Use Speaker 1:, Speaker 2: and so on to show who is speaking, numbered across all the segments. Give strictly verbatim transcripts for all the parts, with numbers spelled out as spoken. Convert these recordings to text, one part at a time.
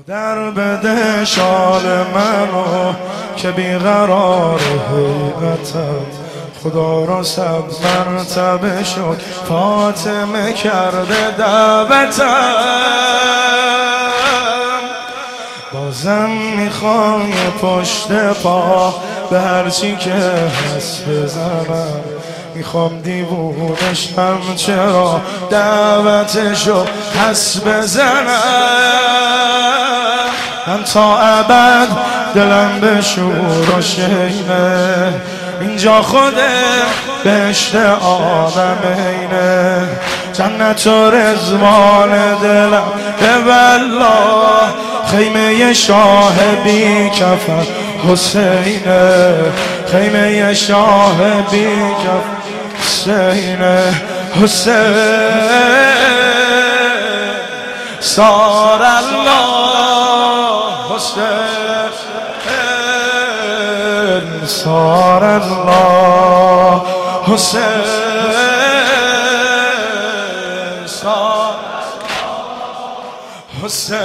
Speaker 1: در بده شال منو که بیقرار حقیقتم، خدا را صد مرتبه شد فاطمه کرده دعوتم. بازم میخوام پشت پا به هرچی که هست بزنم، میخوام دیوونشم چرا دعوتشو پس بزنم. من تا ابد دلم به شور و شینه، اینجا خوده بهشت عالمینه، جنت و رضوان دلم به والله، خیمه شاه بی کفر حسینه، خیمه شاه بی کفر حسینه. حسین سار الله، حسین سار الله، حسین سار حسین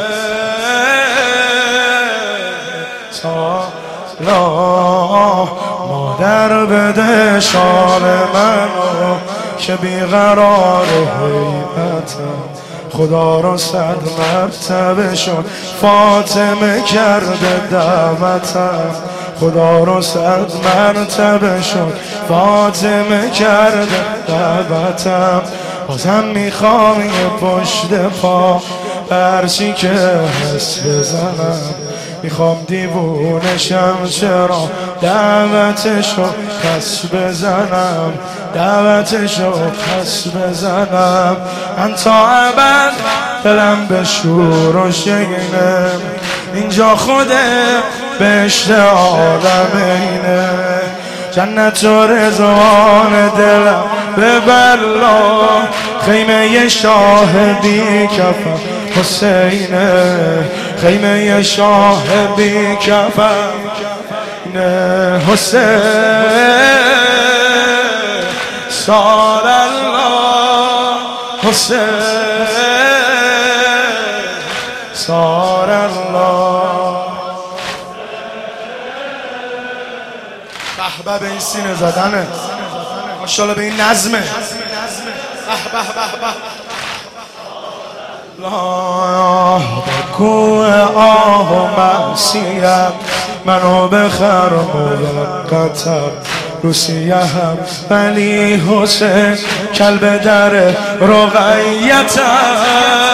Speaker 1: سار الله. مادر بده شال منو که بیقرار حقیقتم، خدا را صد مرتبه شد فاطمه کرده دعوتم، خدا را صد مرتبه شد فاطمه کرده دعوتم. بازم میخوام یه پشت پا هرچی که هست بزنم، میخوام دیوونشم چرا دعوتشو پس بزنم، دعوتشو پس بزنم. من تا ابد دلم به شور و شینه، اینجا خوده بهشت عالمینه، جنت و رضوان دلم به والله، خیمه شاه بی کفر حسینه، خیمه شاه بی کفر حسین سار الله، حسین سار الله. به به این سینه زدنه، ماشاءالله به این نظمه. به به به به لا کوه آه و معصیت منو بخر موقتم، روسیه هم ولی حسین کلب در رقیتم.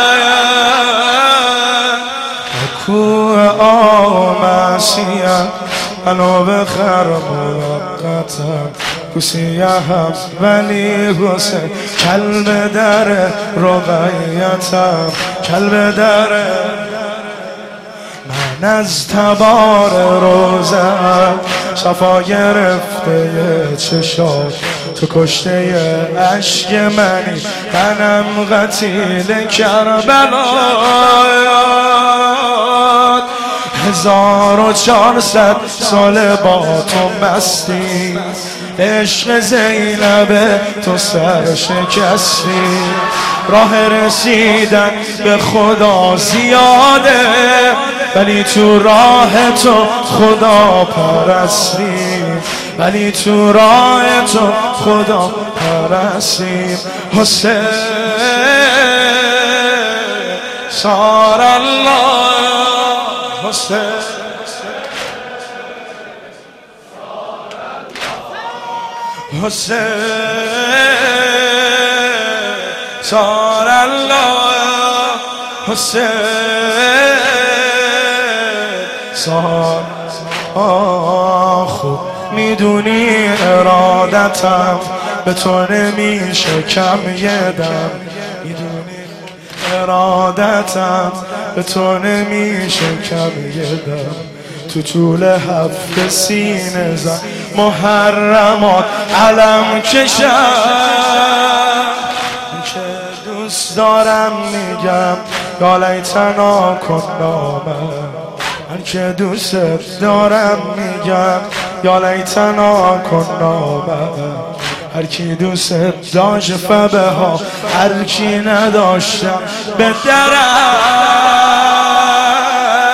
Speaker 1: کوه آه و معصیت منو بخر موقتم، روسیه هم ولی حسین کلب در رقیتم، کلب در. من از تبار روزم صفا گرفته چشات، تو کشته عشق منی منم قتیل کربلات. هزار و چهارصد سال با تو مستی، عشق زینب تو سر شکستی، راه رسیدن به خدا زیاده ولی تو راه تو خدا پرستی، ولی تو راه تو خدا پرستی. حسین سار الله، حسین حسین سار الله، حسین سار. خوب میدونی ارادتم به تو نمیشه کم یه دم، میدونی ارادتم به تو نمیشه کم یه دم. تو طول هفته سینه زن محرمات علم کشم، که دوست دارم میگم یا لیتنا کنا من، من که دوست دارم میگم یا لیتنا کنا من. هر کی دوست داشت فبه ها، هر کی نداشتم به درم.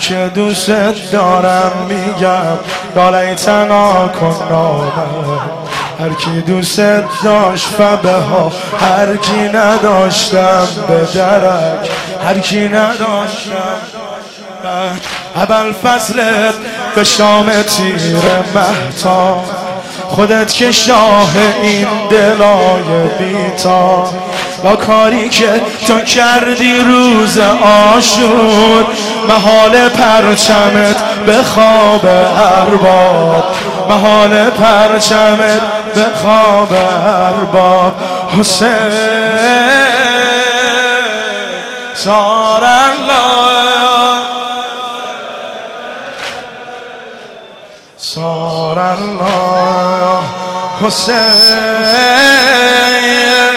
Speaker 1: که دوست دارم میگم یا لیتنا کنا هر کی دوست داشت فبه ها هر کی نداشتم به درک هر کی نداشتم اول فصلت به شام تیر مهتاب خودت که شاه این دلای بیتا با کاری که تو کردی روز عاشور محال پرچمت به خواب ارباب محال پرچمت به خواب ارباب حسین صار الله صار الله حسین